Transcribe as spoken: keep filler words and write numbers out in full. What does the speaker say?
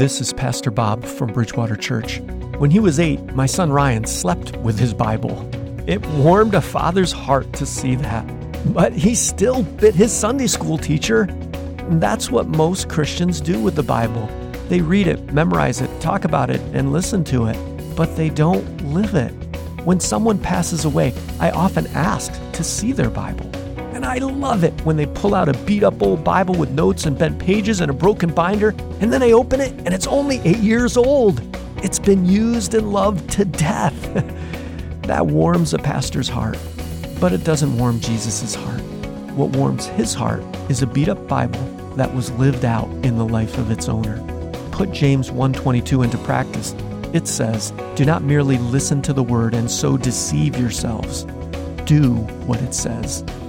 This is Pastor Bob from Bridgewater Church. When he was eight, my son Ryan slept with his Bible. It warmed a father's heart to see that. But he still bit his Sunday school teacher. And that's what most Christians do with the Bible. They read it, memorize it, talk about it, and listen to it, but they don't live it. When someone passes away, I often ask to see their Bible. And I love it when they pull out a beat-up old Bible with notes and bent pages and a broken binder, and then I open it and it's only eight years old. It's been used and loved to death. That warms a pastor's heart, but it doesn't warm Jesus' heart. What warms his heart is a beat-up Bible that was lived out in the life of its owner. Put James one twenty-two into practice. It says, "Do not merely listen to the word and so deceive yourselves. Do what it says."